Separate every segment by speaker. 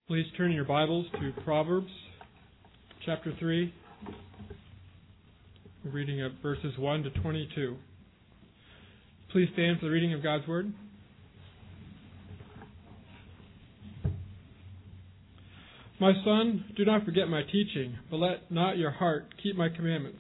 Speaker 1: Please turn your Bibles to Proverbs chapter 3. We're reading at verses 1 to 22. Please stand for the reading of God's Word. My son, do not forget my teaching, but let your heart keep my commandments.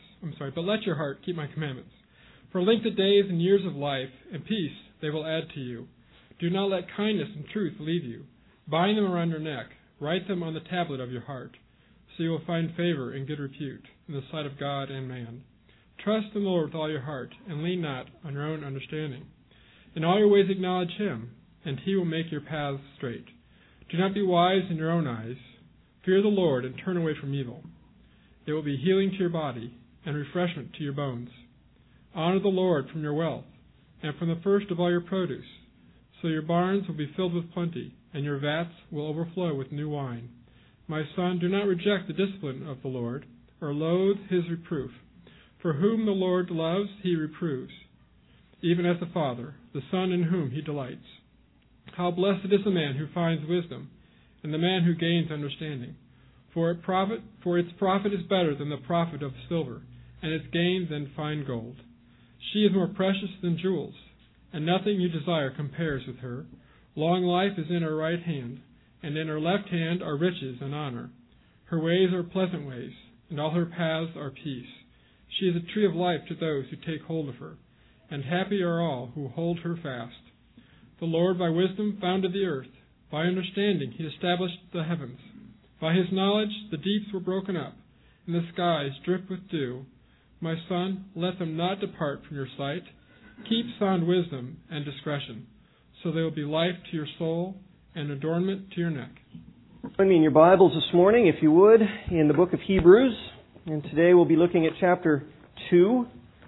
Speaker 1: For length of days and years of life and peace they will add to you. Do not let kindness and truth leave you. Bind them around your neck. Write them on the tablet of your heart, so you will find favor and good repute in the sight of God and man. Trust in the Lord with all your heart, and lean not on your own understanding. In all your ways acknowledge Him, and He will make your paths straight. Do not be wise in your own eyes. Fear the Lord and turn away from evil. It will be healing to your body and refreshment to your bones. Honor the Lord from your wealth, and from the first of all your produce, so your barns will be filled with plenty, and your vats will overflow with new wine. My son, do not reject the discipline of the Lord, or loathe His reproof. For whom the Lord loves, He reproves, even as the Father, the Son in whom He delights. How blessed is the man who finds wisdom, and the man who gains understanding. For its profit is better than the profit of silver, and its gain than fine gold. She is more precious than jewels, and nothing you desire compares with her. Long life is in her right hand, and in her left hand are riches and honor. Her ways are pleasant ways, and all her paths are peace. She is a tree of life to those who take hold of her, and happy are all who hold her fast. The Lord by wisdom founded the earth. By understanding He established the heavens. By His knowledge the deeps were broken up, and the skies drip with dew. My son, let them not depart from your sight. Keep sound wisdom and discretion, so they will be life to your soul and adornment to your neck.
Speaker 2: Join me in your Bibles this morning, if you would, in the book of Hebrews. And today we'll be looking at chapter 2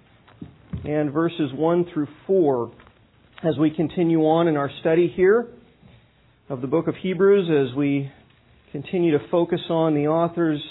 Speaker 2: and verses 1 through 4 as we continue on in our study here of the book of Hebrews, as we continue to focus on the author's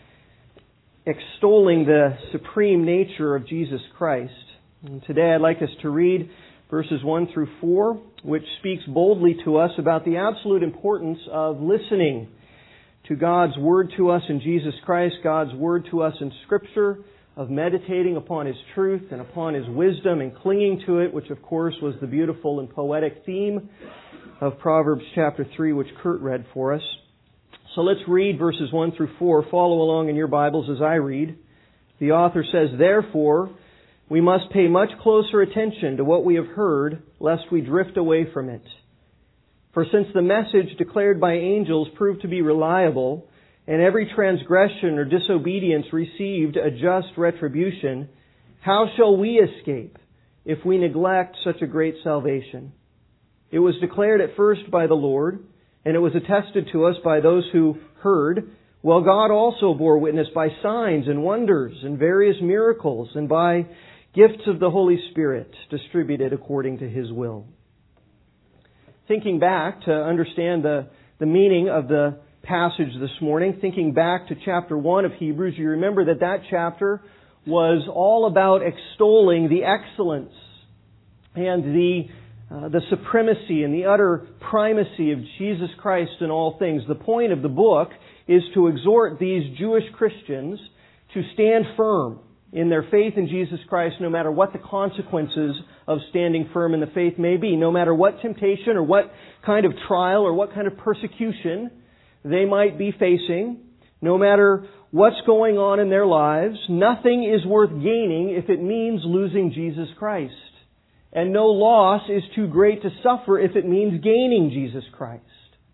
Speaker 2: extolling the supreme nature of Jesus Christ. And today I'd like us to read verses 1 through 4, which speaks boldly to us about the absolute importance of listening to God's Word to us in Jesus Christ, God's Word to us in Scripture, of meditating upon His truth and upon His wisdom and clinging to it, which of course was the beautiful and poetic theme of Proverbs chapter 3, which Kurt read for us. So let's read verses 1 through 4. Follow along in your Bibles as I read. The author says, "Therefore, we must pay much closer attention to what we have heard, lest we drift away from it. For since the message declared by angels proved to be reliable, and every transgression or disobedience received a just retribution, how shall we escape if we neglect such a great salvation? It was declared at first by the Lord, and it was attested to us by those who heard, while God also bore witness by signs and wonders and various miracles, and by gifts of the Holy Spirit distributed according to His will." Thinking back to understand the meaning of the passage this morning, thinking back to chapter 1 of Hebrews, you remember that chapter was all about extolling the excellence and the supremacy and the utter primacy of Jesus Christ in all things. The point of the book is to exhort these Jewish Christians to stand firm in their faith in Jesus Christ, no matter what the consequences of standing firm in the faith may be, no matter what temptation or what kind of trial or what kind of persecution they might be facing, no matter what's going on in their lives. Nothing is worth gaining if it means losing Jesus Christ. And no loss is too great to suffer if it means gaining Jesus Christ.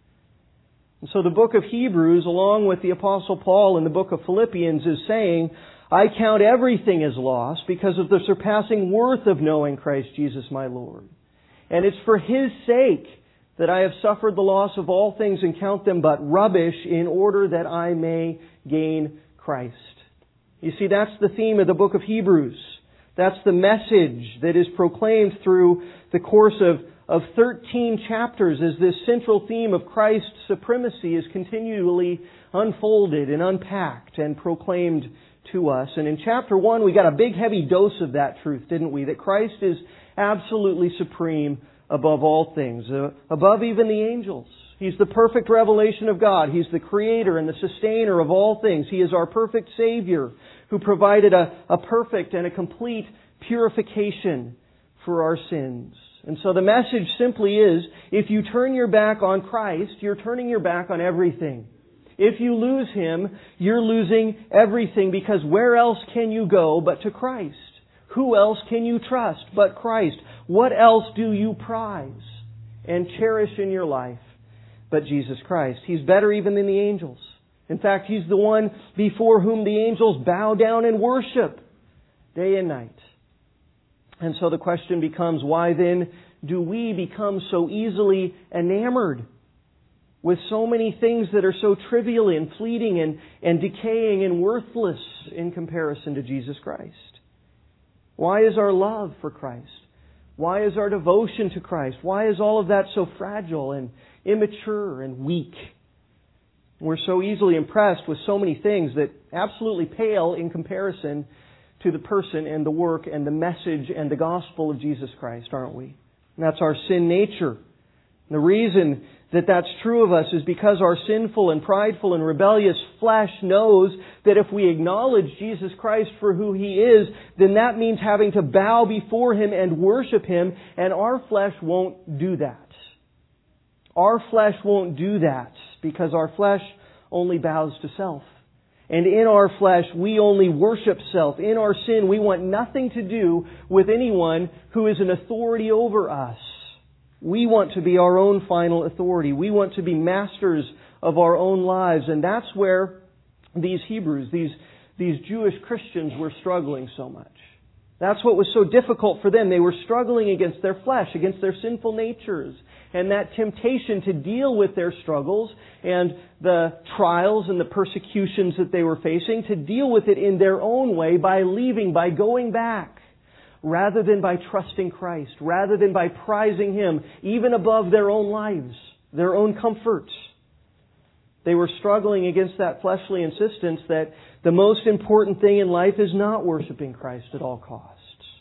Speaker 2: And so the book of Hebrews, along with the Apostle Paul in the book of Philippians, is saying, I count everything as loss because of the surpassing worth of knowing Christ Jesus my Lord. And it's for His sake that I have suffered the loss of all things and count them but rubbish in order that I may gain Christ. You see, that's the theme of the book of Hebrews. That's the message that is proclaimed through the course of 13 chapters as this central theme of Christ's supremacy is continually unfolded and unpacked and proclaimed to us. And in chapter 1, we got a big heavy dose of that truth, didn't we? That Christ is absolutely supreme above all things, above even the angels. He's the perfect revelation of God. He's the creator and the sustainer of all things. He is our perfect Savior who provided a perfect and a complete purification for our sins. And so the message simply is, if you turn your back on Christ, you're turning your back on everything. If you lose Him, you're losing everything, because where else can you go but to Christ? Who else can you trust but Christ? What else do you prize and cherish in your life but Jesus Christ? He's better even than the angels. In fact, He's the one before whom the angels bow down and worship day and night. And so the question becomes, why then do we become so easily enamored with so many things that are so trivial and fleeting and decaying and worthless in comparison to Jesus Christ? Why is our love for Christ? Why is our devotion to Christ? Why is all of that so fragile and immature and weak? We're so easily impressed with so many things that absolutely pale in comparison to the person and the work and the message and the gospel of Jesus Christ, aren't we? And that's our sin nature. The reason that that's true of us is because our sinful and prideful and rebellious flesh knows that if we acknowledge Jesus Christ for who He is, then that means having to bow before Him and worship Him, and our flesh won't do that. Our flesh won't do that because our flesh only bows to self. And in our flesh, we only worship self. In our sin, we want nothing to do with anyone who is an authority over us. We want to be our own final authority. We want to be masters of our own lives. And that's where these Hebrews, these Jewish Christians were struggling so much. That's what was so difficult for them. They were struggling against their flesh, against their sinful natures. And that temptation to deal with their struggles and the trials and the persecutions that they were facing, to deal with it in their own way by leaving, by going back, rather than by trusting Christ, rather than by prizing Him even above their own lives, their own comforts. They were struggling against that fleshly insistence that the most important thing in life is not worshiping Christ at all costs,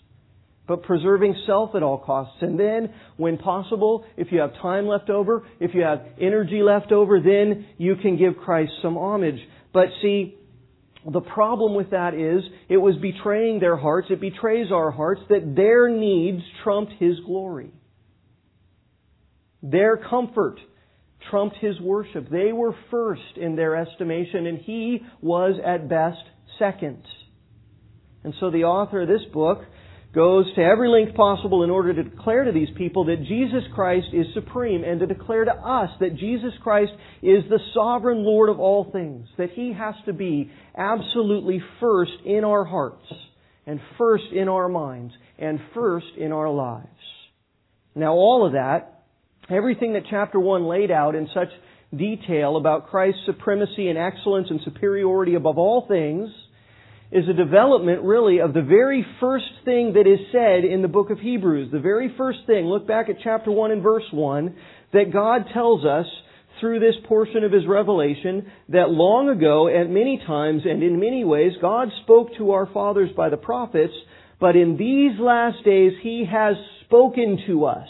Speaker 2: but preserving self at all costs. And then, when possible, if you have time left over, if you have energy left over, then you can give Christ some homage. But see, the problem with that is it was betraying their hearts. It betrays our hearts that their needs trumped His glory. Their comfort trumped His worship. They were first in their estimation, and He was at best second. And so the author of this book goes to every length possible in order to declare to these people that Jesus Christ is supreme, and to declare to us that Jesus Christ is the sovereign Lord of all things, that He has to be absolutely first in our hearts, and first in our minds, and first in our lives. Now all of that, everything that chapter 1 laid out in such detail about Christ's supremacy and excellence and superiority above all things, is a development really of the very first thing that is said in the book of Hebrews. The very first thing, look back at chapter 1 and verse 1, that God tells us through this portion of His revelation that long ago, at many times and in many ways, God spoke to our fathers by the prophets, but in these last days He has spoken to us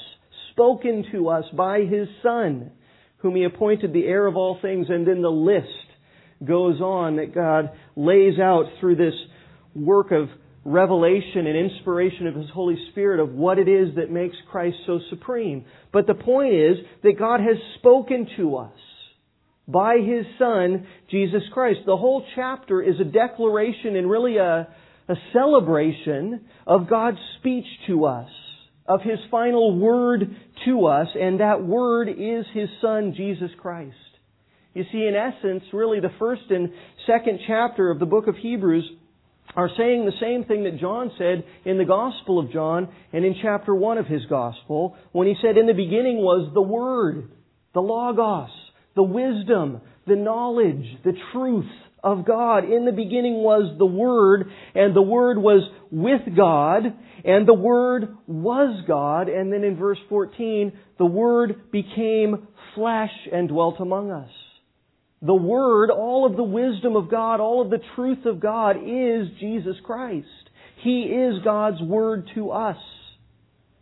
Speaker 2: by His Son, whom He appointed the heir of all things. And then the list goes on that God lays out through this work of revelation and inspiration of His Holy Spirit of what it is that makes Christ so supreme. But the point is that God has spoken to us by His Son, Jesus Christ. The whole chapter is a declaration and really a celebration of God's speech to us, of His final word to us, and that word is His Son, Jesus Christ. You see, in essence, really the first and second chapter of the book of Hebrews are saying the same thing that John said in the Gospel of John and in chapter 1 of his Gospel, when he said, in the beginning was the Word, the Logos, the wisdom, the knowledge, the truth of God. In the beginning was the Word, and the Word was with God, and the Word was God. And then in verse 14, the Word became flesh and dwelt among us. The Word, all of the wisdom of God, all of the truth of God is Jesus Christ. He is God's Word to us.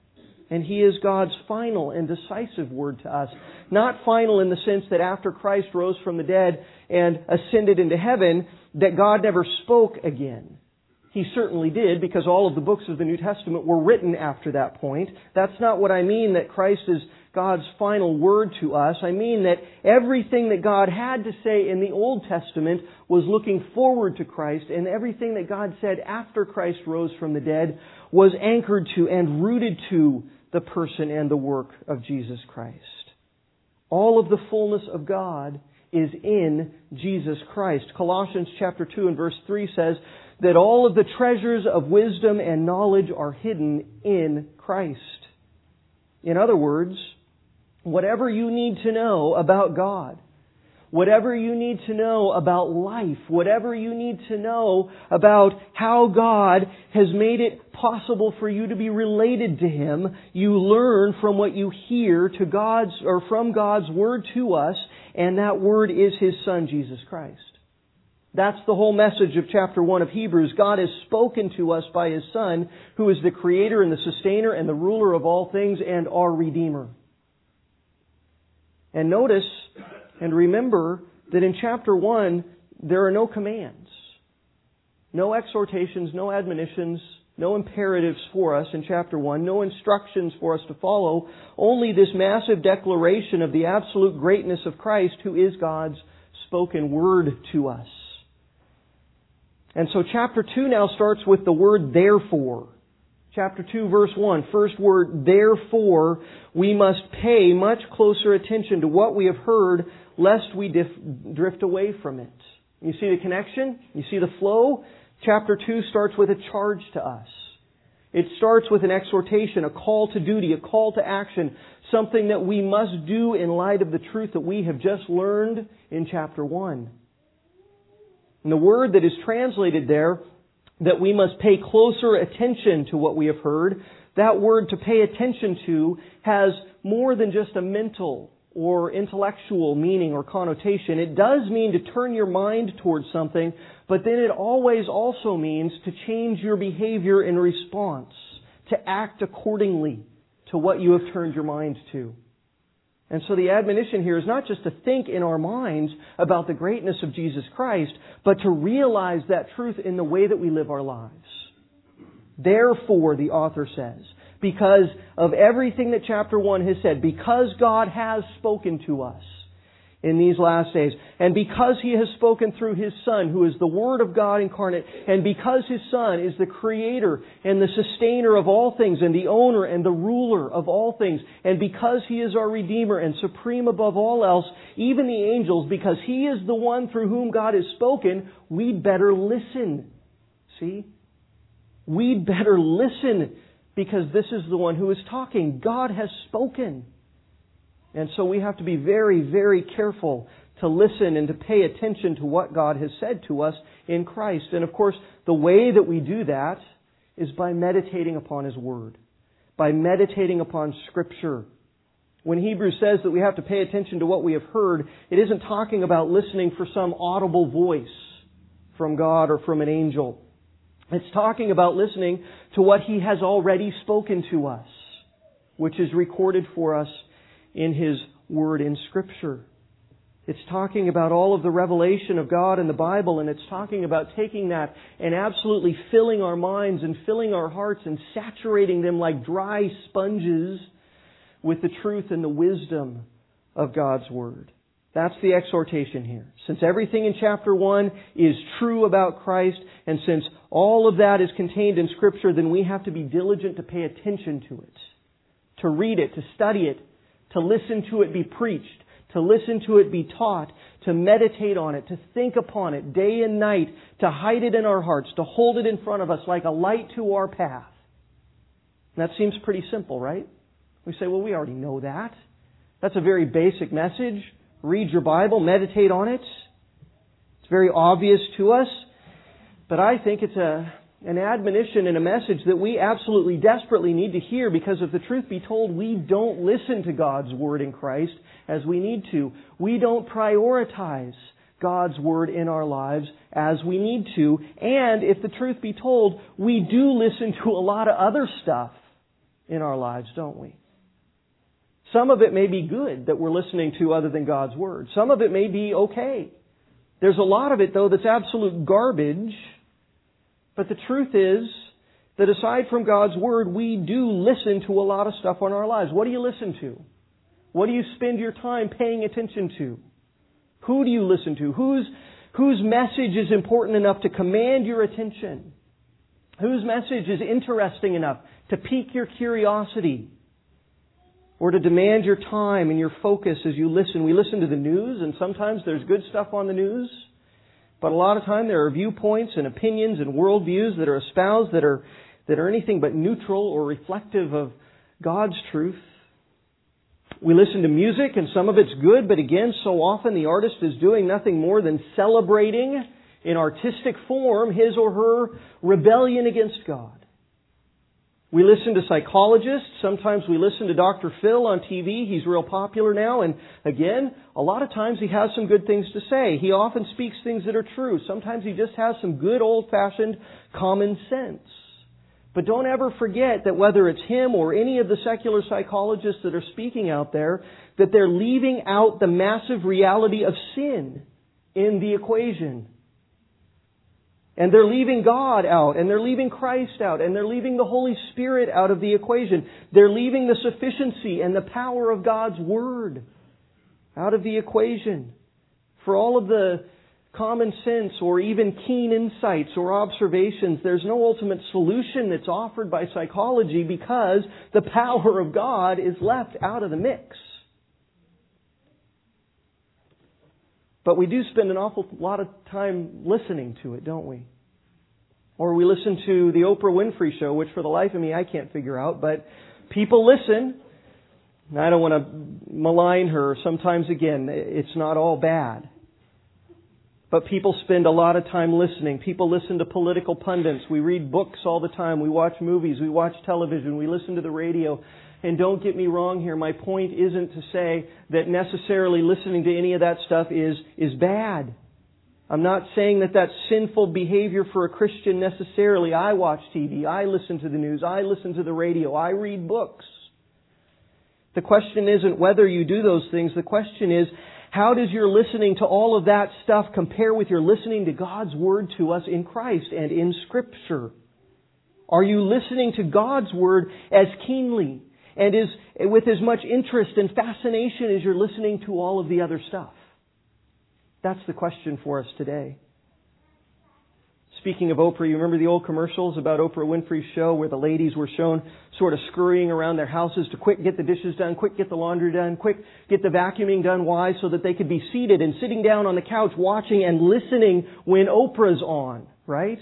Speaker 2: and He is God's final and decisive Word to us. Not final in the sense that after Christ rose from the dead and ascended into heaven, that God never spoke again. He certainly did, because all of the books of the New Testament were written after that point. That's not what I mean, that Christ is God's final Word to us. I mean that everything that God had to say in the Old Testament was looking forward to Christ, and everything that God said after Christ rose from the dead was anchored to and rooted to the person and the work of Jesus Christ. All of the fullness of God is in Jesus Christ. Colossians chapter 2 and verse 3 says that all of the treasures of wisdom and knowledge are hidden in Christ. In other words, whatever you need to know about God, whatever you need to know about life, whatever you need to know about how God has made it possible for you to be related to Him, you learn from what you hear to God's or from God's Word to us, and that Word is His Son, Jesus Christ. That's the whole message of chapter 1 of Hebrews. God has spoken to us by His Son, who is the Creator and the Sustainer and the ruler of all things and our Redeemer. And notice and remember that in chapter 1, there are no commands, no exhortations, no admonitions, no imperatives for us in chapter 1, no instructions for us to follow, only this massive declaration of the absolute greatness of Christ, who is God's spoken word to us. And so chapter 2 now starts with the word therefore. Chapter 2, verse 1, first word, therefore, we must pay much closer attention to what we have heard, lest we drift away from it. You see the connection? You see the flow? Chapter 2 starts with a charge to us. It starts with an exhortation, a call to duty, a call to action, something that we must do in light of the truth that we have just learned in chapter 1. And the word that is translated there, that we must pay closer attention to what we have heard, that word to pay attention to has more than just a mental or intellectual meaning or connotation. It does mean to turn your mind towards something, but then it always also means to change your behavior in response, to act accordingly to what you have turned your mind to. And so the admonition here is not just to think in our minds about the greatness of Jesus Christ, but to realize that truth in the way that we live our lives. Therefore, the author says, because of everything that chapter 1 has said, because God has spoken to us in these last days, and because He has spoken through His Son, who is the Word of God incarnate, and because His Son is the Creator and the Sustainer of all things, and the Owner and the Ruler of all things, and because He is our Redeemer and supreme above all else, even the angels, because He is the one through whom God has spoken, we'd better listen. See? We'd better listen, because this is the one who is talking. God has spoken. And so we have to be very, very careful to listen and to pay attention to what God has said to us in Christ. And of course, the way that we do that is by meditating upon His Word, by meditating upon Scripture. When Hebrews says that we have to pay attention to what we have heard, it isn't talking about listening for some audible voice from God or from an angel. It's talking about listening to what He has already spoken to us, which is recorded for us in His Word in Scripture. It's talking about all of the revelation of God in the Bible, and it's talking about taking that and absolutely filling our minds and filling our hearts and saturating them like dry sponges with the truth and the wisdom of God's Word. That's the exhortation here. Since everything in chapter 1 is true about Christ, and since all of that is contained in Scripture, then we have to be diligent to pay attention to it, to read it, to study it, to listen to it be preached, to listen to it be taught, to meditate on it, to think upon it day and night, to hide it in our hearts, to hold it in front of us like a light to our path. And that seems pretty simple, right? We say, well, we already know that. That's a very basic message. Read your Bible, meditate on it. It's very obvious to us. But I think it's an admonition and a message that we absolutely desperately need to hear, because if the truth be told, we don't listen to God's Word in Christ as we need to. We don't prioritize God's Word in our lives as we need to. And if the truth be told, we do listen to a lot of other stuff in our lives, don't we? Some of it may be good that we're listening to other than God's Word. Some of it may be okay. There's a lot of it, though, that's absolute garbage. But the truth is that aside from God's Word, we do listen to a lot of stuff on our lives. What do you listen to? What do you spend your time paying attention to? Who do you listen to? Whose message is important enough to command your attention? Whose message is interesting enough to pique your curiosity or to demand your time and your focus as you listen? We listen to the news, and sometimes there's good stuff on the news, but a lot of time there are viewpoints and opinions and worldviews that are espoused that are anything but neutral or reflective of God's truth. We listen to music, and some of it's good, but again, so often the artist is doing nothing more than celebrating in artistic form his or her rebellion against God. We listen to psychologists. Sometimes we listen to Dr. Phil on TV. He's real popular now. And again, a lot of times he has some good things to say. He often speaks things that are true. Sometimes he just has some good old-fashioned common sense. But don't ever forget that whether it's him or any of the secular psychologists that are speaking out there, that they're leaving out the massive reality of sin in the equation. And they're leaving God out, and they're leaving Christ out, and they're leaving the Holy Spirit out of the equation. They're leaving the sufficiency and the power of God's Word out of the equation. For all of the common sense or even keen insights or observations, there's no ultimate solution that's offered by psychology because the power of God is left out of the mix. But we do spend an awful lot of time listening to it, don't we? Or we listen to the Oprah Winfrey Show, which for the life of me I can't figure out, but people listen. And I don't want to malign her. Sometimes, again, it's not all bad. But people spend a lot of time listening. People listen to political pundits. We read books all the time. We watch movies. We watch television. We listen to the radio. And don't get me wrong here. My point isn't to say that necessarily listening to any of that stuff is bad. I'm not saying that that's sinful behavior for a Christian necessarily. I watch TV. I listen to the news. I listen to the radio. I read books. The question isn't whether you do those things. The question is, how does your listening to all of that stuff compare with your listening to God's Word to us in Christ and in Scripture? Are you listening to God's Word as keenly and with as much interest and fascination as you're listening to all of the other stuff? That's the question for us today. Speaking of Oprah, you remember the old commercials about Oprah Winfrey's show where the ladies were shown sort of scurrying around their houses to quick get the dishes done, quick get the laundry done, quick get the vacuuming done. Why? So that they could be seated and sitting down on the couch watching and listening when Oprah's on, right?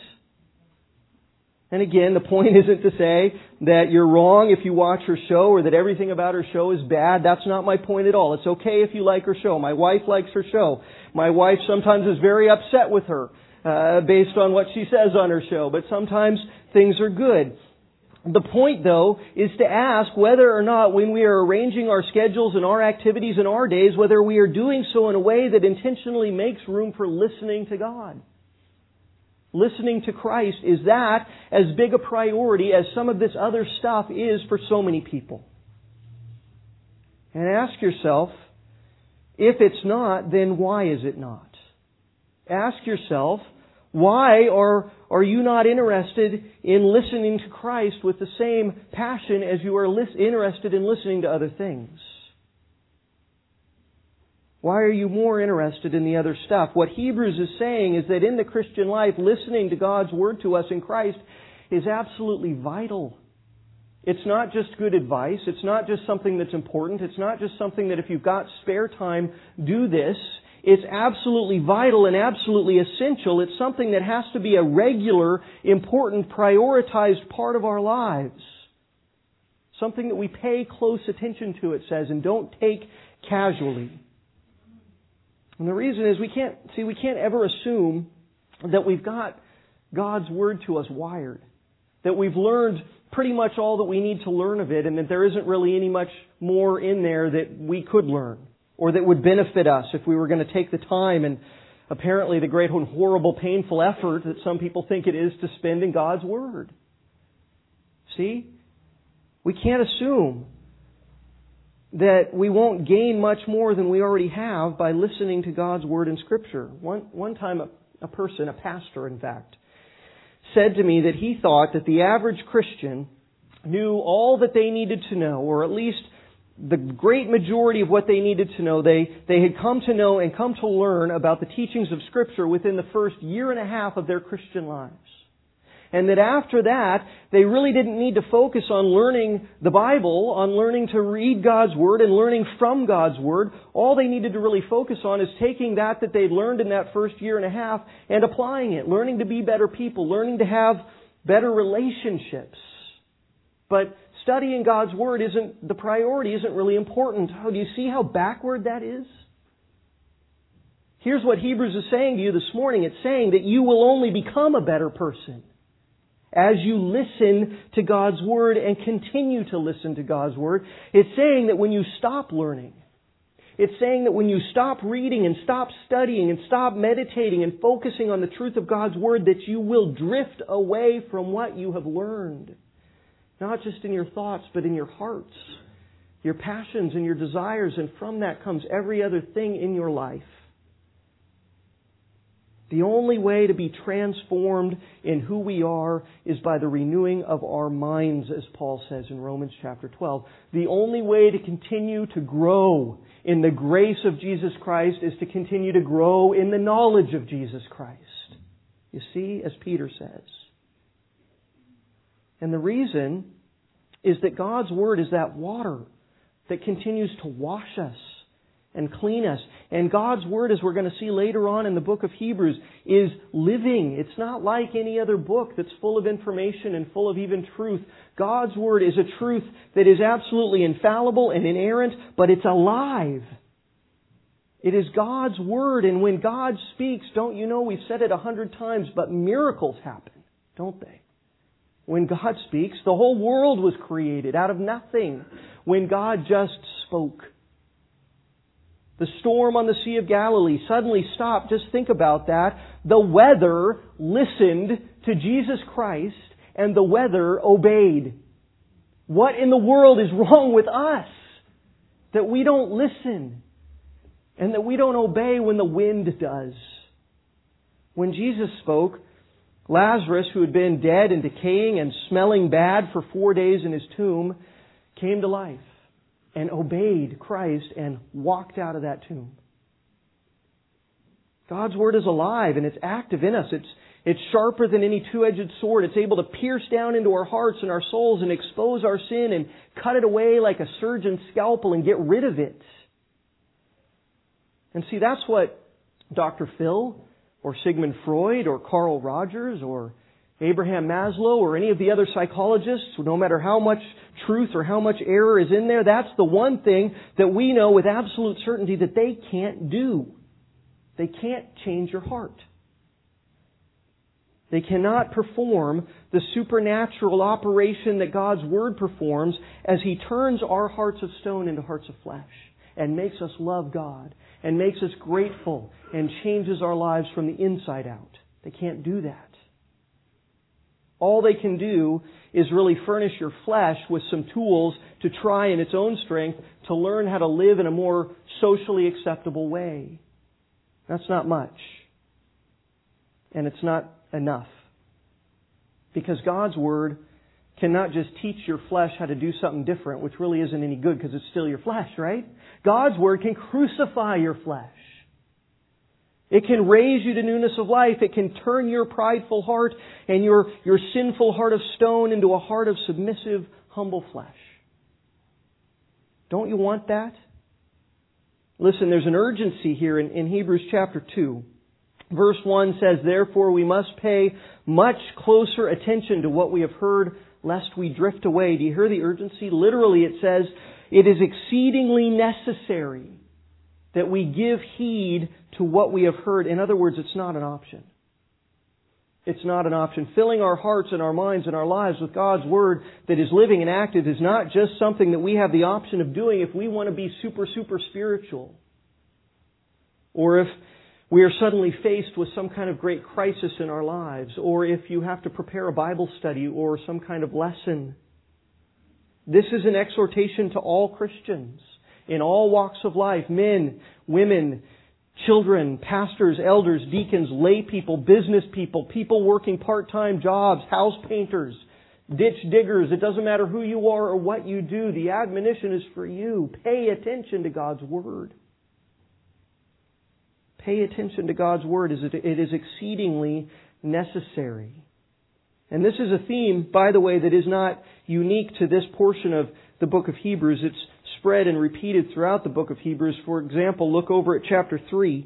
Speaker 2: And again, the point isn't to say that you're wrong if you watch her show or that everything about her show is bad. That's not my point at all. It's okay if you like her show. My wife likes her show. My wife sometimes is very upset with her based on what she says on her show. But sometimes things are good. The point, though, is to ask whether or not when we are arranging our schedules and our activities in our days, whether we are doing so in a way that intentionally makes room for listening to God. Listening to Christ, is that as big a priority as some of this other stuff is for so many people? And ask yourself, if it's not, then why is it not? Ask yourself, why are you not interested in listening to Christ with the same passion as you are interested in listening to other things? Why are you more interested in the other stuff? What Hebrews is saying is that in the Christian life, listening to God's Word to us in Christ is absolutely vital. It's not just good advice. It's not just something that's important. It's not just something that if you've got spare time, do this. It's absolutely vital and absolutely essential. It's something that has to be a regular, important, prioritized part of our lives. Something that we pay close attention to, it says, and don't take casually. And the reason is we can't ever assume that we've got God's Word to us wired. That we've learned pretty much all that we need to learn of it and that there isn't really any much more in there that we could learn or that would benefit us if we were going to take the time and apparently the great and horrible painful effort that some people think it is to spend in God's Word. See? We can't assume that we won't gain much more than we already have by listening to God's Word in Scripture. One time a person, a pastor in fact, said to me that he thought that the average Christian knew all that they needed to know, or at least the great majority of what they needed to know. They had come to know and come to learn about the teachings of Scripture within the first year and a half of their Christian lives. And that after that, they really didn't need to focus on learning the Bible, on learning to read God's Word and learning from God's Word. All they needed to really focus on is taking that they'd learned in that first year and a half and applying it, learning to be better people, learning to have better relationships. But studying God's Word the priority isn't really important. Oh, do you see how backward that is? Here's what Hebrews is saying to you this morning. It's saying that you will only become a better person as you listen to God's Word and continue to listen to God's Word. It's saying that when you stop learning, it's saying that when you stop reading and stop studying and stop meditating and focusing on the truth of God's Word, that you will drift away from what you have learned. Not just in your thoughts, but in your hearts, your passions and your desires, and from that comes every other thing in your life. The only way to be transformed in who we are is by the renewing of our minds, as Paul says in Romans chapter 12. The only way to continue to grow in the grace of Jesus Christ is to continue to grow in the knowledge of Jesus Christ. You see, as Peter says. And the reason is that God's Word is that water that continues to wash us and clean us. And God's Word, as we're going to see later on in the book of Hebrews, is living. It's not like any other book that's full of information and full of even truth. God's Word is a truth that is absolutely infallible and inerrant, but it's alive. It is God's Word, and when God speaks, don't you know, we've said it 100 times, but miracles happen, don't they? When God speaks, the whole world was created out of nothing. When God just spoke. The storm on the Sea of Galilee suddenly stopped. Just think about that. The weather listened to Jesus Christ and the weather obeyed. What in the world is wrong with us that we don't listen and that we don't obey when the wind does? When Jesus spoke, Lazarus, who had been dead and decaying and smelling bad for 4 days in his tomb, came to life and obeyed Christ and walked out of that tomb. God's Word is alive and it's active in us. It's sharper than any two-edged sword. It's able to pierce down into our hearts and our souls and expose our sin and cut it away like a surgeon's scalpel and get rid of it. And see, that's what Dr. Phil or Sigmund Freud or Carl Rogers or Abraham Maslow or any of the other psychologists, no matter how much truth or how much error is in there, that's the one thing that we know with absolute certainty that they can't do. They can't change your heart. They cannot perform the supernatural operation that God's Word performs as He turns our hearts of stone into hearts of flesh and makes us love God and makes us grateful and changes our lives from the inside out. They can't do that. All they can do is really furnish your flesh with some tools to try in its own strength to learn how to live in a more socially acceptable way. That's not much. And it's not enough. Because God's Word cannot just teach your flesh how to do something different, which really isn't any good because it's still your flesh, right? God's Word can crucify your flesh. It can raise you to newness of life. It can turn your prideful heart and your sinful heart of stone into a heart of submissive, humble flesh. Don't you want that? Listen, there's an urgency here in Hebrews chapter 2. Verse 1 says, "Therefore we must pay much closer attention to what we have heard, lest we drift away." Do you hear the urgency? Literally it says, it is exceedingly necessary that we give heed to what we have heard. In other words, it's not an option. It's not an option. Filling our hearts and our minds and our lives with God's Word that is living and active is not just something that we have the option of doing if we want to be super spiritual. Or if we are suddenly faced with some kind of great crisis in our lives. Or if you have to prepare a Bible study or some kind of lesson. This is an exhortation to all Christians in all walks of life, men, women, children, pastors, elders, deacons, lay people, business people, people working part-time jobs, house painters, ditch diggers. It doesn't matter who you are or what you do. The admonition is for you. Pay attention to God's Word. Pay attention to God's Word. It is exceedingly necessary. And this is a theme, by the way, that is not unique to this portion of the book of Hebrews. It's spread and repeated throughout the book of Hebrews. For example, look over at chapter 3.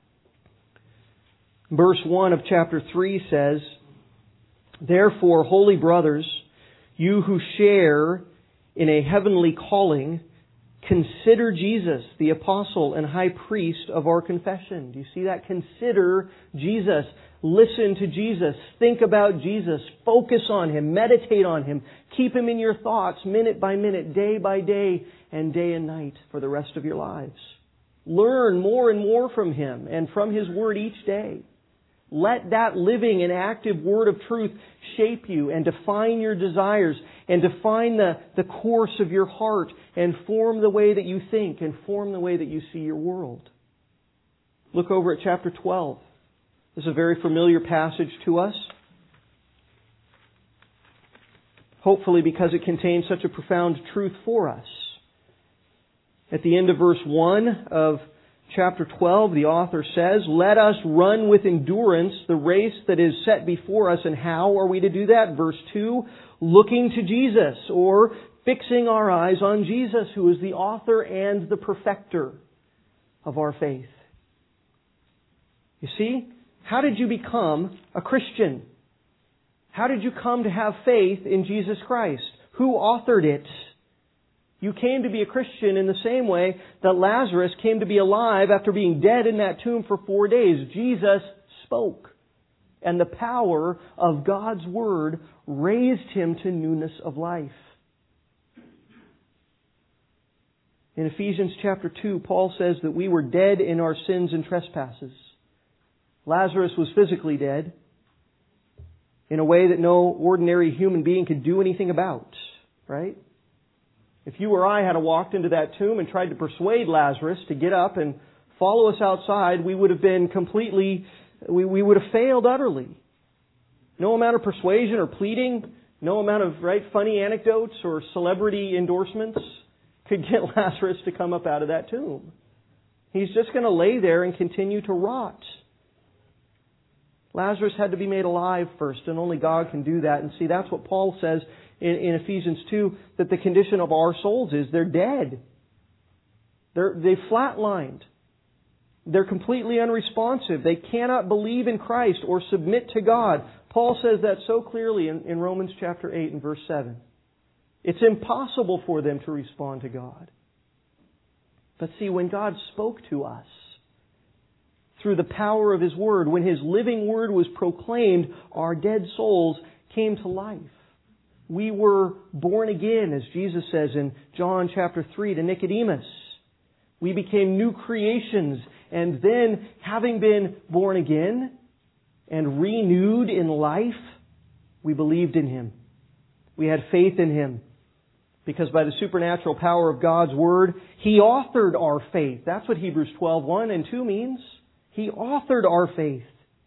Speaker 2: Verse 1 of chapter 3 says, "Therefore, holy brothers, you who share in a heavenly calling, consider Jesus, the apostle and high priest of our confession." Do you see that? Consider Jesus. Listen to Jesus. Think about Jesus. Focus on Him. Meditate on Him. Keep Him in your thoughts minute by minute, day by day, and day and night for the rest of your lives. Learn more and more from Him and from His Word each day. Let that living and active Word of truth shape you and define your desires and define the course of your heart and form the way that you think and form the way that you see your world. Look over at chapter 12. This is a very familiar passage to us. Hopefully because it contains such a profound truth for us. At the end of verse 1 of chapter 12, the author says, "Let us run with endurance the race that is set before us." And how are we to do that? Verse 2, looking to Jesus, or fixing our eyes on Jesus, who is the author and the perfecter of our faith. You see, how did you become a Christian? How did you come to have faith in Jesus Christ? Who authored it? You came to be a Christian in the same way that Lazarus came to be alive after being dead in that tomb for 4 days. Jesus spoke, and the power of God's Word raised him to newness of life. In Ephesians chapter 2, Paul says that we were dead in our sins and trespasses. Lazarus was physically dead in a way that no ordinary human being could do anything about, right? If you or I had walked into that tomb and tried to persuade Lazarus to get up and follow us outside, we would have been we would have failed utterly. No amount of persuasion or pleading, no amount of funny anecdotes or celebrity endorsements could get Lazarus to come up out of that tomb. He's just going to lay there and continue to rot. Lazarus had to be made alive first, and only God can do that. And see, that's what Paul says in Ephesians 2, that the condition of our souls is they're dead. They've flatlined. They're completely unresponsive. They cannot believe in Christ or submit to God. Paul says that so clearly in Romans chapter 8 and verse 7. It's impossible for them to respond to God. But see, when God spoke to us through the power of His Word, when His living Word was proclaimed, our dead souls came to life. We were born again, as Jesus says in John chapter 3 to Nicodemus. We became new creations, and then, having been born again and renewed in life, we believed in Him. We had faith in Him. Because by the supernatural power of God's Word, He authored our faith. That's what Hebrews 12:1 and 2 means. He authored our faith.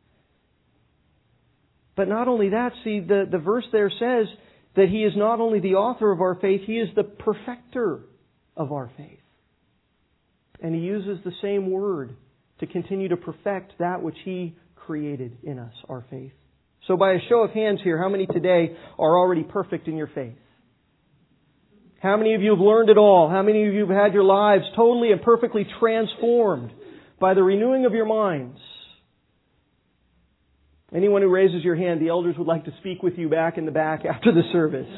Speaker 2: But not only that, see, the verse there says that He is not only the author of our faith, He is the perfecter of our faith. And He uses the same word to continue to perfect that which He created in us, our faith. So by a show of hands here, how many today are already perfect in your faith? How many of you have learned it all? How many of you have had your lives totally and perfectly transformed by the renewing of your minds? Anyone who raises your hand, the elders would like to speak with you back in the back after the service.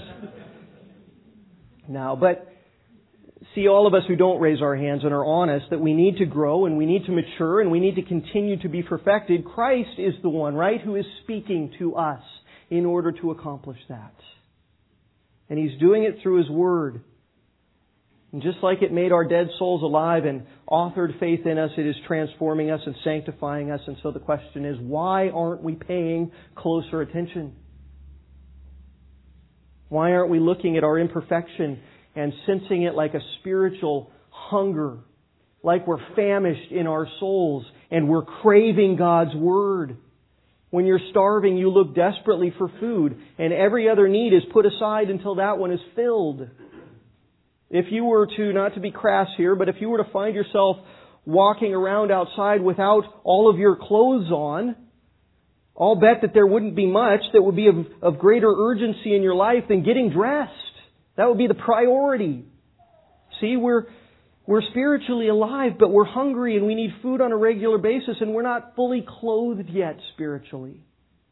Speaker 2: Now, but see, all of us who don't raise our hands and are honest that we need to grow and we need to mature and we need to continue to be perfected. Christ is the one, right, who is speaking to us in order to accomplish that. And He's doing it through His Word. And just like it made our dead souls alive and authored faith in us, it is transforming us and sanctifying us. And so the question is, why aren't we paying closer attention? Why aren't we looking at our imperfection and sensing it like a spiritual hunger, like we're famished in our souls and we're craving God's Word? When you're starving, you look desperately for food, and every other need is put aside until that one is filled. If you were to, not to be crass here, but if you were to find yourself walking around outside without all of your clothes on, I'll bet that there wouldn't be much that would be of greater urgency in your life than getting dressed. That would be the priority. See, we're spiritually alive, but we're hungry and we need food on a regular basis, and we're not fully clothed yet spiritually.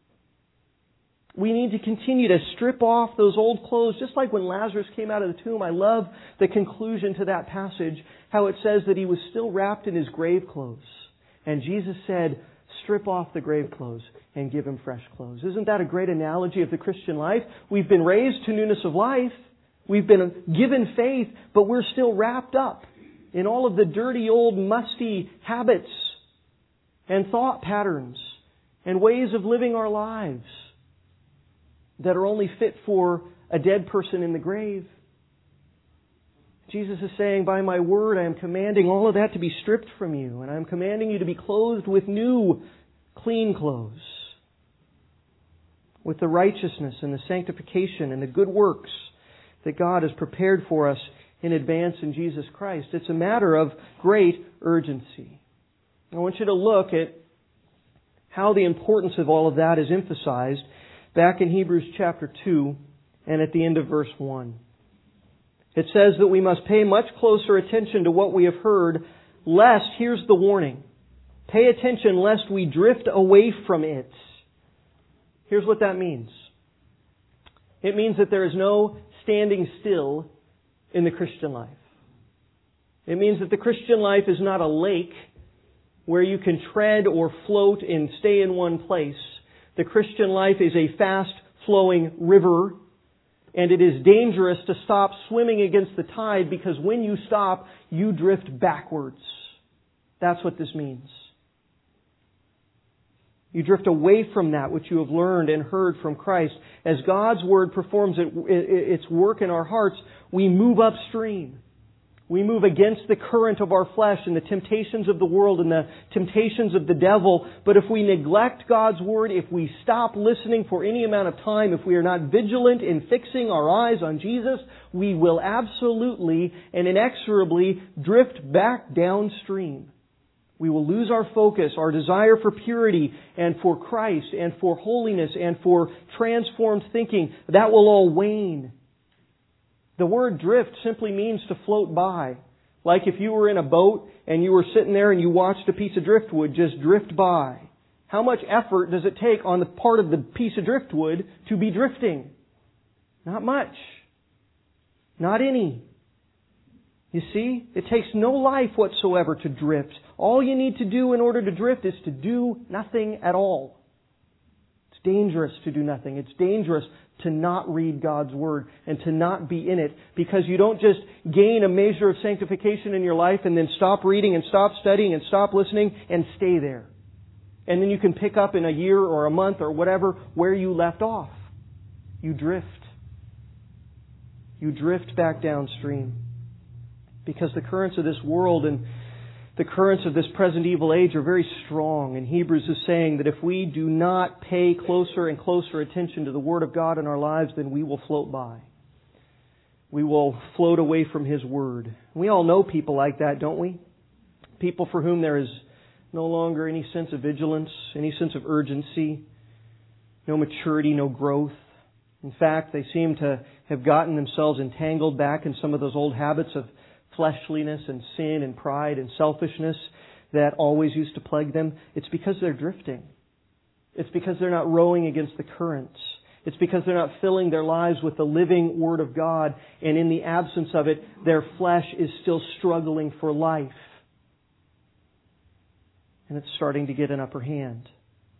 Speaker 2: We need to continue to strip off those old clothes, just like when Lazarus came out of the tomb. I love the conclusion to that passage, how it says that he was still wrapped in his grave clothes. And Jesus said, strip off the grave clothes and give him fresh clothes. Isn't that a great analogy of the Christian life? We've been raised to newness of life. We've been given faith, but we're still wrapped up in all of the dirty, old, musty habits and thought patterns and ways of living our lives that are only fit for a dead person in the grave. Jesus is saying, by my word, I am commanding all of that to be stripped from you, and I am commanding you to be clothed with new, clean clothes, with the righteousness and the sanctification and the good works that God has prepared for us in advance in Jesus Christ. It's a matter of great urgency. I want you to look at how the importance of all of that is emphasized back in Hebrews chapter 2 and at the end of verse 1. It says that we must pay much closer attention to what we have heard, lest, here's the warning, pay attention lest we drift away from it. Here's what that means. It means that there is no standing still in the Christian life. It means that the Christian life is not a lake where you can tread or float and stay in one place. The Christian life is a fast-flowing river, and it is dangerous to stop swimming against the tide, because when you stop, you drift backwards. That's what this means. You drift away from that which you have learned and heard from Christ. As God's Word performs its work in our hearts, we move upstream. We move against the current of our flesh and the temptations of the world and the temptations of the devil. But if we neglect God's Word, if we stop listening for any amount of time, if we are not vigilant in fixing our eyes on Jesus, we will absolutely and inexorably drift back downstream. We will lose our focus, our desire for purity and for Christ and for holiness and for transformed thinking. That will all wane. The word drift simply means to float by. Like if you were in a boat and you were sitting there and you watched a piece of driftwood just drift by. How much effort does it take on the part of the piece of driftwood to be drifting? Not much. Not any. You see, it takes no life whatsoever to drift. All you need to do in order to drift is to do nothing at all. It's dangerous to do nothing. It's dangerous to not read God's Word and to not be in it, because you don't just gain a measure of sanctification in your life and then stop reading and stop studying and stop listening and stay there. And then you can pick up in a year or a month or whatever where you left off. You drift. You drift back downstream. Because the currents of this world and the currents of this present evil age are very strong. And Hebrews is saying that if we do not pay closer and closer attention to the Word of God in our lives, then we will float by. We will float away from His Word. We all know people like that, don't we? People for whom there is no longer any sense of vigilance, any sense of urgency, no maturity, no growth. In fact, they seem to have gotten themselves entangled back in some of those old habits of fleshliness and sin and pride and selfishness that always used to plague them. It's because they're drifting. It's because they're not rowing against the currents. It's because they're not filling their lives with the living Word of God, and in the absence of it, their flesh is still struggling for life. And it's starting to get an upper hand.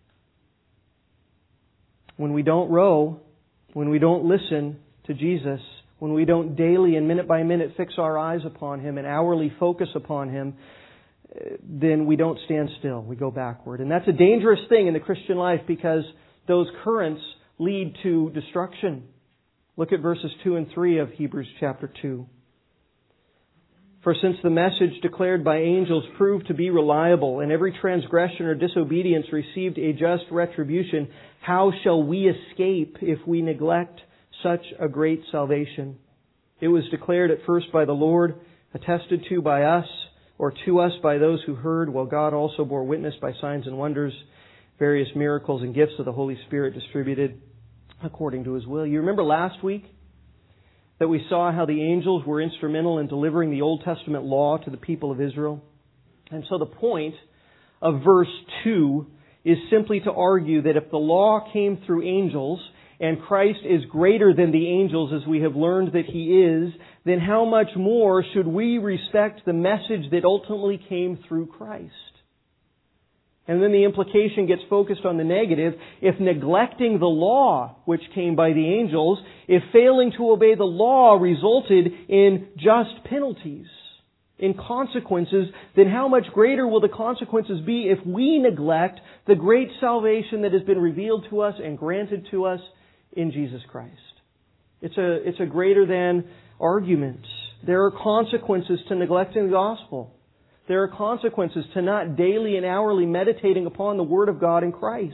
Speaker 2: When we don't row, when we don't listen to Jesus, when we don't daily and minute by minute fix our eyes upon Him and hourly focus upon Him, then we don't stand still. We go backward. And that's a dangerous thing in the Christian life, because those currents lead to destruction. Look at verses 2 and 3 of Hebrews chapter 2. For since the message declared by angels proved to be reliable, and every transgression or disobedience received a just retribution, how shall we escape if we neglect such a great salvation? It was declared at first by the Lord, attested to by us, or to us by those who heard, while God also bore witness by signs and wonders, various miracles and gifts of the Holy Spirit distributed according to His will. You remember last week that we saw how the angels were instrumental in delivering the Old Testament law to the people of Israel? And so the point of verse 2 is simply to argue that if the law came through angels, and Christ is greater than the angels as we have learned that He is, then how much more should we respect the message that ultimately came through Christ? And then the implication gets focused on the negative. If neglecting the law, which came by the angels, if failing to obey the law resulted in just penalties, in consequences, then how much greater will the consequences be if we neglect the great salvation that has been revealed to us and granted to us in Jesus Christ? It's a greater than argument. There are consequences to neglecting the gospel. There are consequences to not daily and hourly meditating upon the Word of God in Christ.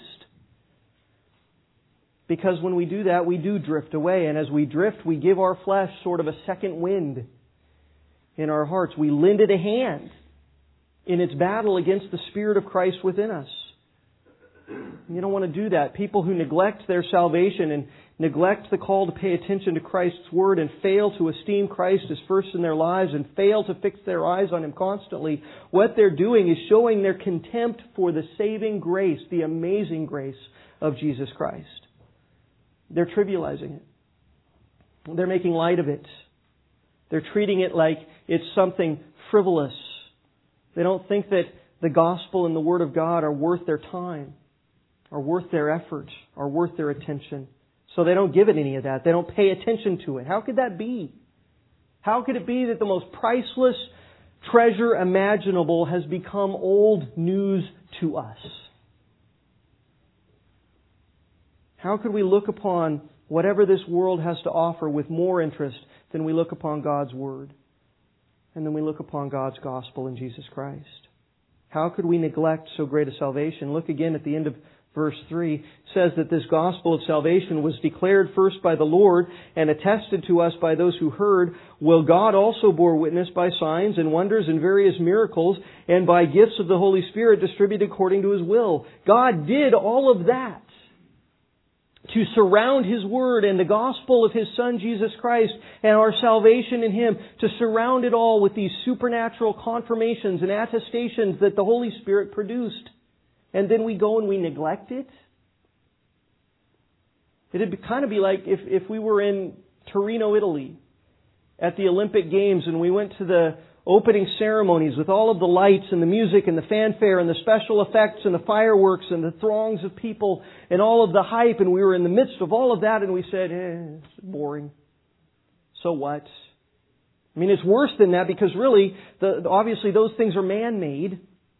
Speaker 2: Because when we do that, we do drift away. And as we drift, we give our flesh sort of a second wind in our hearts. We lend it a hand in its battle against the Spirit of Christ within us. You don't want to do that. People who neglect their salvation and neglect the call to pay attention to Christ's Word and fail to esteem Christ as first in their lives and fail to fix their eyes on Him constantly, what they're doing is showing their contempt for the saving grace, the amazing grace of Jesus Christ. They're trivializing it. They're making light of it. They're treating it like it's something frivolous. They don't think that the gospel and the Word of God are worth their time, are worth their effort, are worth their attention. So they don't give it any of that. They don't pay attention to it. How could that be? How could it be that the most priceless treasure imaginable has become old news to us? How could we look upon whatever this world has to offer with more interest than we look upon God's Word? And then we look upon God's gospel in Jesus Christ. How could we neglect so great a salvation? Look again at the end of verse 3. It says that this gospel of salvation was declared first by the Lord and attested to us by those who heard, while God also bore witness by signs and wonders and various miracles and by gifts of the Holy Spirit distributed according to His will. God did all of that to surround His Word and the gospel of His Son Jesus Christ and our salvation in Him, to surround it all with these supernatural confirmations and attestations that the Holy Spirit produced. And then we go and we neglect it? It'd kind of be like if we were in Torino, Italy at the Olympic Games and we went to the opening ceremonies with all of the lights and the music and the fanfare and the special effects and the fireworks and the throngs of people and all of the hype, and we were in the midst of all of that and we said, it's boring. So what? I mean, it's worse than that, because really, obviously those things are man-made.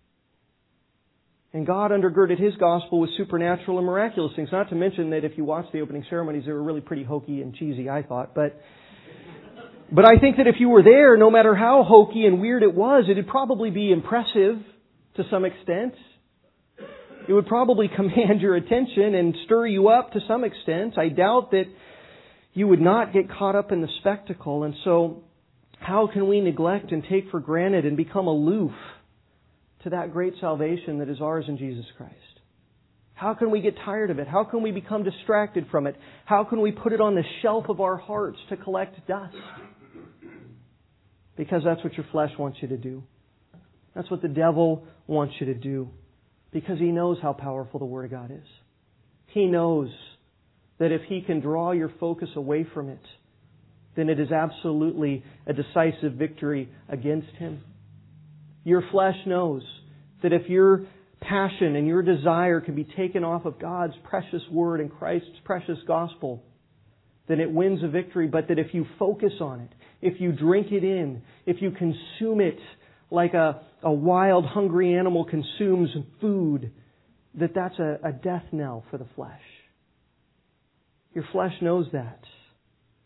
Speaker 2: And God undergirded His gospel with supernatural and miraculous things. Not to mention that if you watch the opening ceremonies, they were really pretty hokey and cheesy, I thought. But I think that if you were there, no matter how hokey and weird it was, it'd probably be impressive to some extent. It would probably command your attention and stir you up to some extent. I doubt that you would not get caught up in the spectacle. And so, how can we neglect and take for granted and become aloof to that great salvation that is ours in Jesus Christ? How can we get tired of it? How can we become distracted from it? How can we put it on the shelf of our hearts to collect dust? Because that's what your flesh wants you to do. That's what the devil wants you to do. Because he knows how powerful the Word of God is. He knows that if he can draw your focus away from it, then it is absolutely a decisive victory against him. Your flesh knows that if your passion and your desire can be taken off of God's precious Word and Christ's precious gospel, then it wins a victory. But that if you focus on it, if you drink it in, if you consume it like a wild, hungry animal consumes food, that's a death knell for the flesh. Your flesh knows that.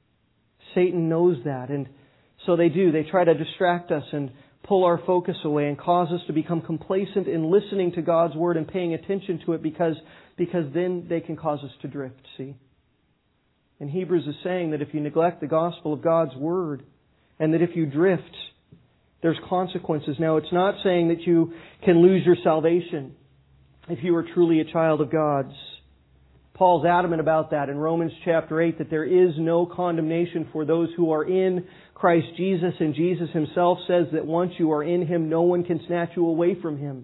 Speaker 2: Satan knows that, and so they do. They try to distract us and pull our focus away and cause us to become complacent in listening to God's Word and paying attention to it because then they can cause us to drift, see? And Hebrews is saying that if you neglect the gospel of God's Word and that if you drift, there's consequences. Now, it's not saying that you can lose your salvation if you are truly a child of God's. Paul's adamant about that in Romans chapter 8, that there is no condemnation for those who are in Christ Jesus. And Jesus Himself says that once you are in Him, no one can snatch you away from Him.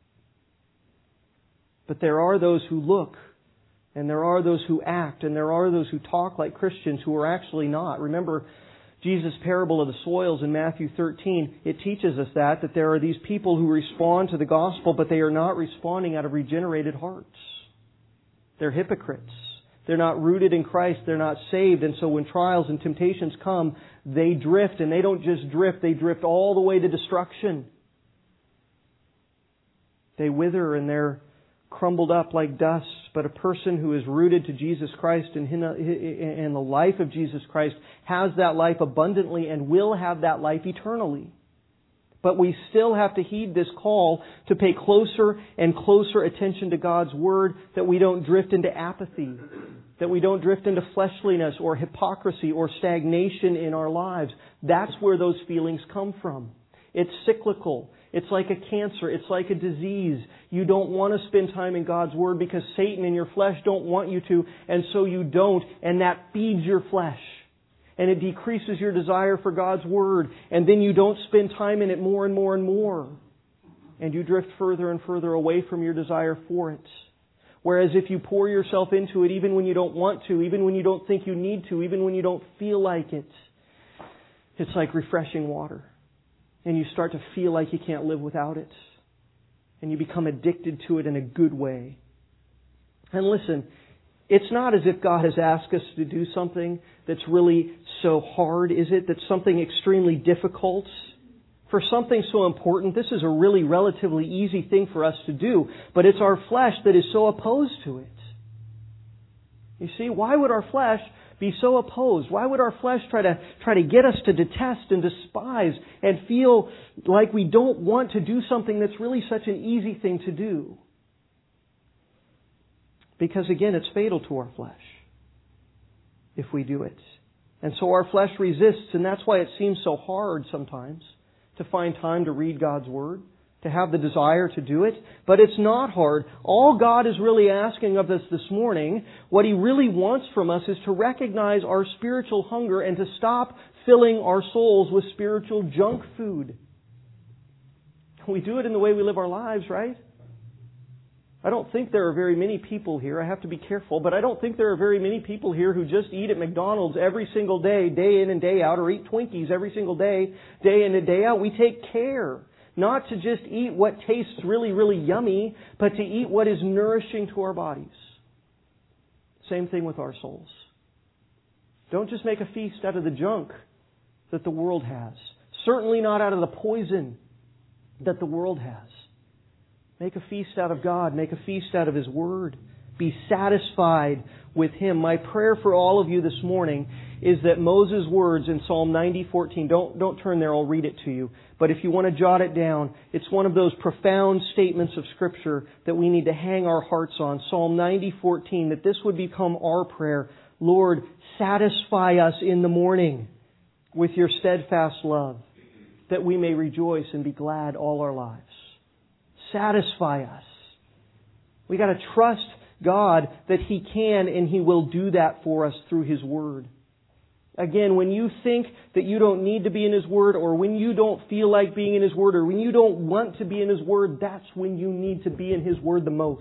Speaker 2: But there are those who look, and there are those who act, and there are those who talk like Christians who are actually not. Remember Jesus' parable of the soils in Matthew 13. It teaches us that there are these people who respond to the gospel, but they are not responding out of regenerated hearts. They're hypocrites. They're not rooted in Christ. They're not saved. And so when trials and temptations come, they drift. And they don't just drift, they drift all the way to destruction. They wither and they're crumbled up like dust. But a person who is rooted to Jesus Christ and in the life of Jesus Christ has that life abundantly and will have that life eternally. But we still have to heed this call to pay closer and closer attention to God's Word, that we don't drift into apathy, that we don't drift into fleshliness or hypocrisy or stagnation in our lives. That's where those feelings come from. It's cyclical. It's like a cancer. It's like a disease. You don't want to spend time in God's Word because Satan and your flesh don't want you to, and so you don't, and that feeds your flesh. And it decreases your desire for God's Word. And then you don't spend time in it more and more and more. And you drift further and further away from your desire for it. Whereas if you pour yourself into it even when you don't want to, even when you don't think you need to, even when you don't feel like it, it's like refreshing water. And you start to feel like you can't live without it. And you become addicted to it in a good way. And listen, it's not as if God has asked us to do something that's really so hard, is it? That's something extremely difficult. For something so important, this is a really relatively easy thing for us to do. But it's our flesh that is so opposed to it. You see, why would our flesh be so opposed? Why would our flesh try to get us to detest and despise and feel like we don't want to do something that's really such an easy thing to do? Because again, it's fatal to our flesh if we do it. And so our flesh resists, and that's why it seems so hard sometimes to find time to read God's Word, to have the desire to do it. But it's not hard. All God is really asking of us this morning, what He really wants from us, is to recognize our spiritual hunger and to stop filling our souls with spiritual junk food. We do it in the way we live our lives, right? I don't think there are very many people here, I have to be careful, but I don't think there are very many people here who just eat at McDonald's every single day in and day out, or eat Twinkies every single day in and day out. We take care not to just eat what tastes really, really yummy, but to eat what is nourishing to our bodies. Same thing with our souls. Don't just make a feast out of the junk that the world has. Certainly not out of the poison that the world has. Make a feast out of God. Make a feast out of His Word. Be satisfied with Him. My prayer for all of you this morning is that Moses' words in Psalm 90:14, don't turn there, I'll read it to you. But if you want to jot it down, it's one of those profound statements of Scripture that we need to hang our hearts on. Psalm 90:14, that this would become our prayer. Lord, satisfy us in the morning with your steadfast love, that we may rejoice and be glad all our lives. Satisfy us. We got to trust God that He can and He will do that for us through His Word. Again, when you think that you don't need to be in His Word, or when you don't feel like being in His Word, or when you don't want to be in His Word, that's when you need to be in His Word the most.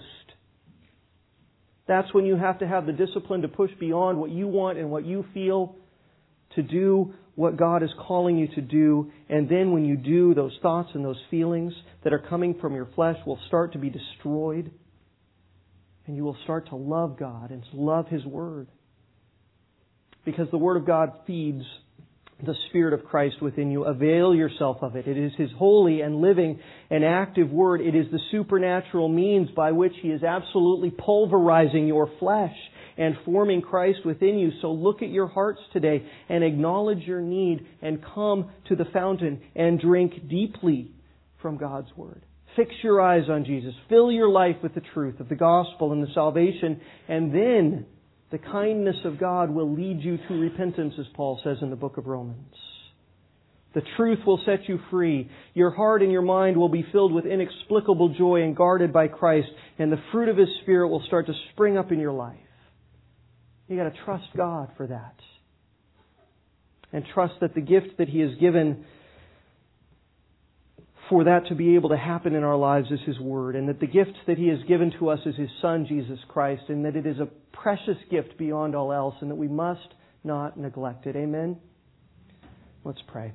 Speaker 2: That's when you have to have the discipline to push beyond what you want and what you feel to do what God is calling you to do. And then when you do, those thoughts and those feelings that are coming from your flesh will start to be destroyed. And you will start to love God and to love His Word. Because the Word of God feeds the Spirit of Christ within you. Avail yourself of it. It is His holy and living and active Word. It is the supernatural means by which He is absolutely pulverizing your flesh and forming Christ within you. So look at your hearts today and acknowledge your need and come to the fountain and drink deeply from God's Word. Fix your eyes on Jesus. Fill your life with the truth of the gospel and the salvation, and then the kindness of God will lead you to repentance, as Paul says in the book of Romans. The truth will set you free. Your heart and your mind will be filled with inexplicable joy and guarded by Christ, and the fruit of His Spirit will start to spring up in your life. You got to trust God for that. And trust that the gift that He has given for that to be able to happen in our lives is His Word, and that the gift that He has given to us is His Son, Jesus Christ, and that it is a precious gift beyond all else, and that we must not neglect it. Amen? Let's pray.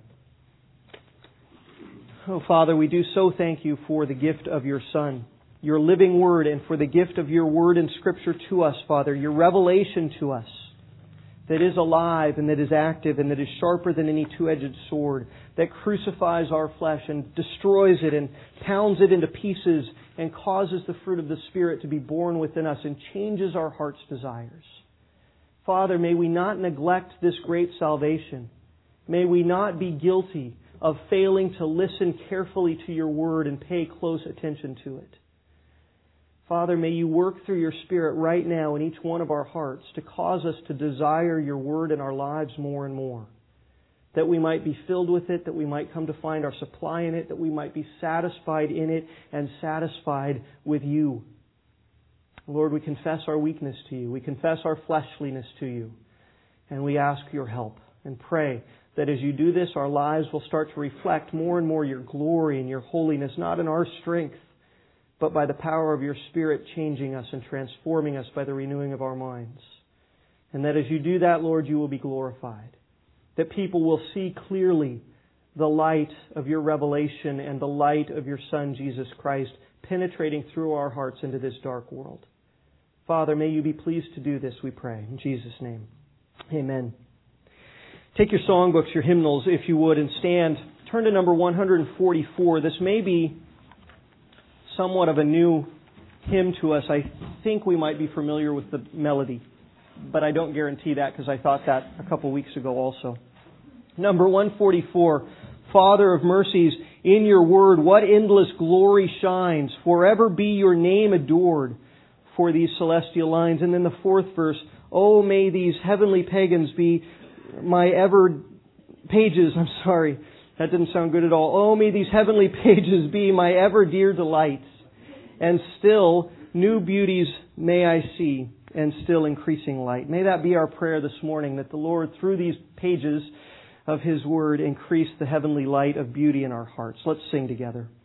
Speaker 2: Oh, Father, we do so thank You for the gift of Your Son, Your living Word, and for the gift of Your Word in Scripture to us, Father, Your revelation to us that is alive and that is active and that is sharper than any two-edged sword, that crucifies our flesh and destroys it and pounds it into pieces and causes the fruit of the Spirit to be born within us and changes our heart's desires. Father, may we not neglect this great salvation. May we not be guilty of failing to listen carefully to Your Word and pay close attention to it. Father, may You work through Your Spirit right now in each one of our hearts to cause us to desire Your Word in our lives more and more. That we might be filled with it, that we might come to find our supply in it, that we might be satisfied in it and satisfied with You. Lord, we confess our weakness to You. We confess our fleshliness to You. And we ask Your help and pray that as You do this, our lives will start to reflect more and more Your glory and Your holiness, not in our strength, but by the power of Your Spirit changing us and transforming us by the renewing of our minds. And that as You do that, Lord, You will be glorified. That people will see clearly the light of Your revelation and the light of Your Son, Jesus Christ, penetrating through our hearts into this dark world. Father, may You be pleased to do this, we pray. In Jesus' name, amen. Take your songbooks, your hymnals, if you would, and stand. Turn to number 144. This may be somewhat of a new hymn to us. I think we might be familiar with the melody, but I don't guarantee that because I thought that a couple weeks ago also. Number 144, Father of mercies, in Your Word, what endless glory shines. Forever be Your name adored for these celestial lines. And then the fourth verse, oh, may these heavenly pagans be that didn't sound good at all. Oh, may these heavenly pages be my ever dear delights. And still new beauties may I see, and still increasing light. May that be our prayer this morning, that the Lord, through these pages of His Word, increase the heavenly light of beauty in our hearts. Let's sing together.